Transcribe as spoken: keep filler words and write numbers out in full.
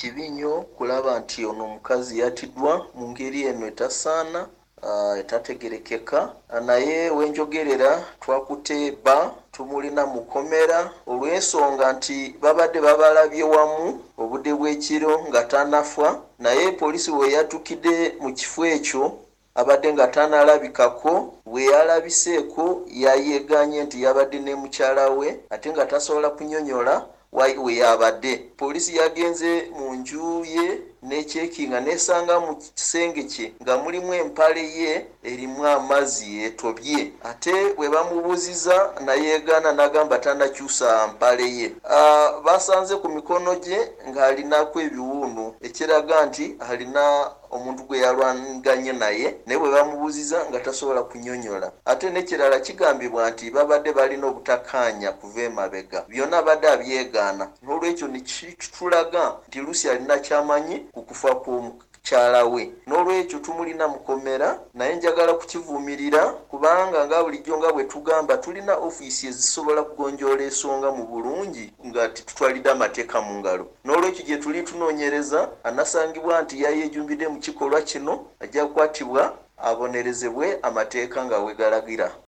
kibi nnyo kulaba nti ono omukazi yatiddwa mu ngeri eno etasaana uh, etategerekeka naye wenjogerera twakutte bba tumulina mu kkomera olw'ensonga nti babadde babalabye wamu obudde bw'ekiro nga tanafa naye poliisi bwe yatukidde mu kifo ekyo abadde nga tanalabikako bwe yalabiseeko yayeeganye nti yabadde ne mukyala we ate nga tasobola kunyonyola we yabadde. Poliisi yagenze mu nju ye n'ekyekinga n'esanga mu kisenge kye nga mulimu empale ye erimu amazzi etobye ate bwe bamubuuziza nayeegaana n'agamba tanakyusa mpale ye. Uh, basanze ku mikono gye ng'alinako ebiwundu ekiraga nti alina omuntu gwe yalwanganye naye naye bwe bamubuuziza nga tasobola kunyonyola ate n'ekirala kigambibwa nti babadde balina obutakkaanya kuva emabega byonna abadde abyegaana n'olwekyo ne kitulaga nti Lucy alina kyamanyi ku kufa kw'omukyala we n'olwekyo tumulina mu kkomera naye njagala kukivumirira kubanga nga bulijjo nga bwe tugamba tulina ofiisi ezisobola kugonjoola ensonga mu bulungi nga tutwalidde amateeka mu ngalo n'olwekyo gye tuli tunoonyereza anasangibwa nti yayeejumbidde mu kikolwa kino ajja kukwatibwa abonerezebwe amateeka nga we galagira.